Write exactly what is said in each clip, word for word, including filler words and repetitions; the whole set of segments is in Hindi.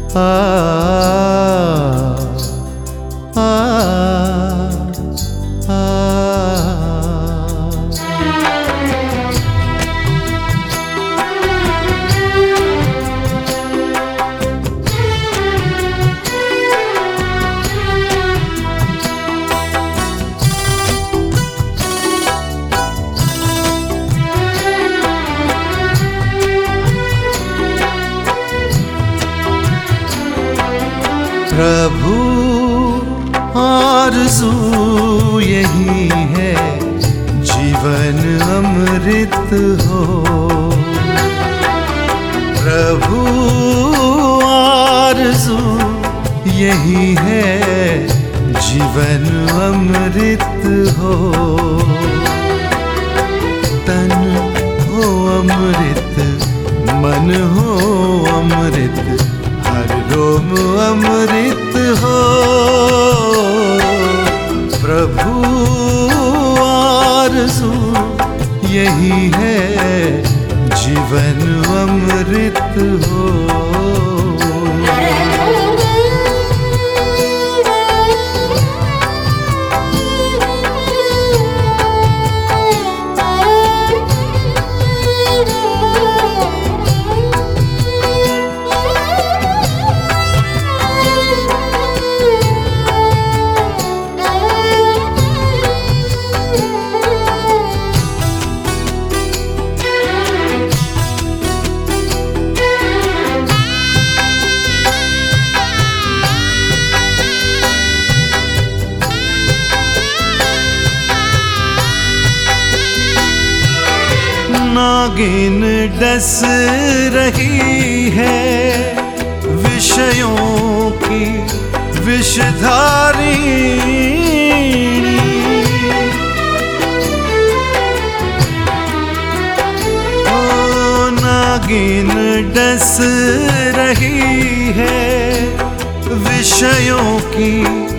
आ आ आ प्रभु आरज़ू यही है जीवन अमृत हो। प्रभु आरज़ू यही है जीवन अमृत हो। तन हो अमृत मन हो अमृत हर रोम अमृत हो। प्रभु आरज़ू यही है जीवन अमृत हो। नागिन डस रही है विषयों की विषधारिणी। ओ नागिन डस रही है विषयों की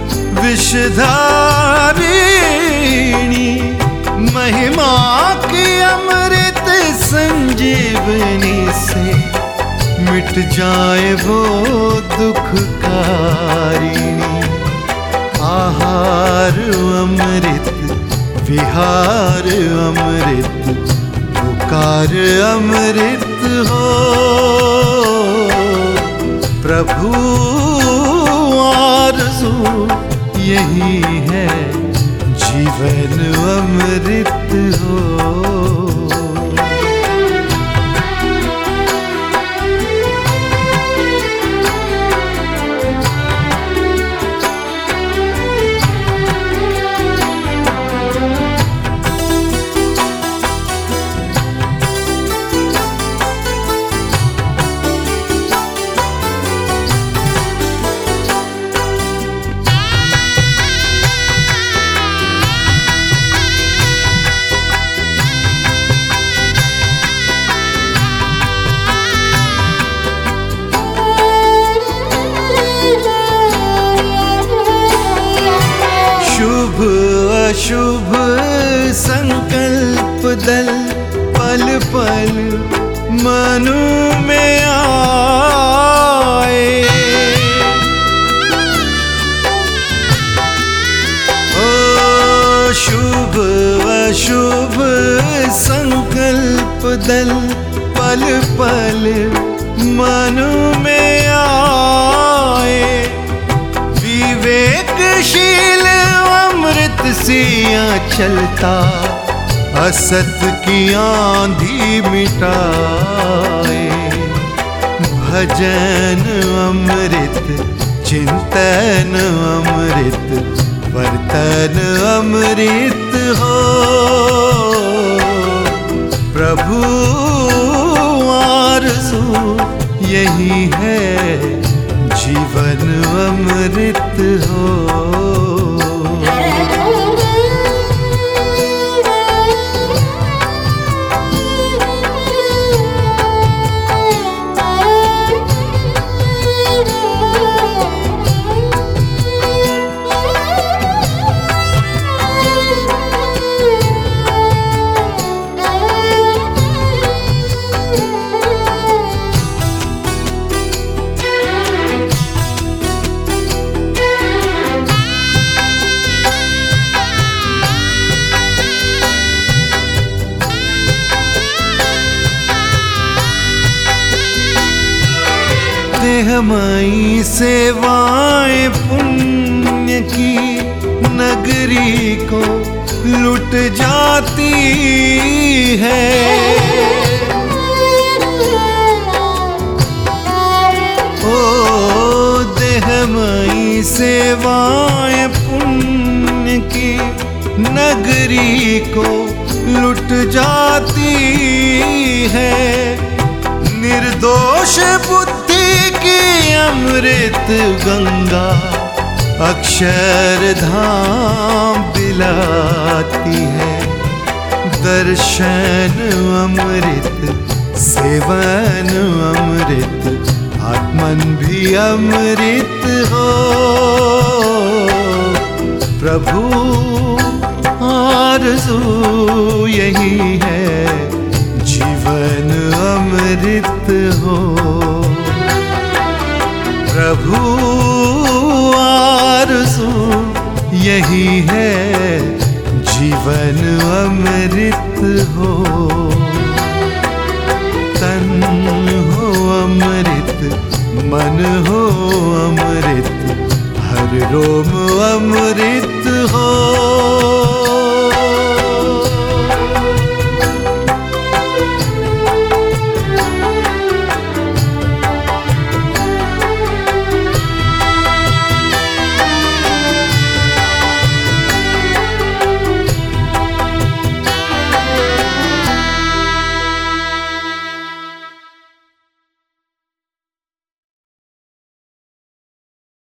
विषधारिणी। महिमा की अमृत संजीवनी से मिट जाए वो दुखकारिणी। आहार अमृत विहार अमृत पुकार अमृत हो। प्रभु आरज़ू यही है जीवन अमृत हो। अशुभ संकल्प दल पल पल मनु में आए। ओ शुभ अशुभ संकल्प दल पल पल मनु में आए। विवेकशील अमृत सिया चलता असत की आंधी मिटाए। भजन अमृत चिंतन अमृत वर्तन अमृत हो। प्रभु आरज़ू यही है जीवन अमृत हो। देहमयी सेवाएं पुण्य की नगरी को लुट जाती है। ओ देहमयी सेवाएं पुण्य की नगरी को लुट जाती है। निर्दोष बुद्धि की अमृत गंगा अक्षरधाम दिलाती है। दर्शन अमृत सेवन अमृत आत्मन भी अमृत हो। प्रभु आरज़ू यही है जीवन अमृत हो। प्रभु आरज़ू यही है जीवन अमृत हो। तन हो अमृत मन हो अमृत हर रोम अमृत हो।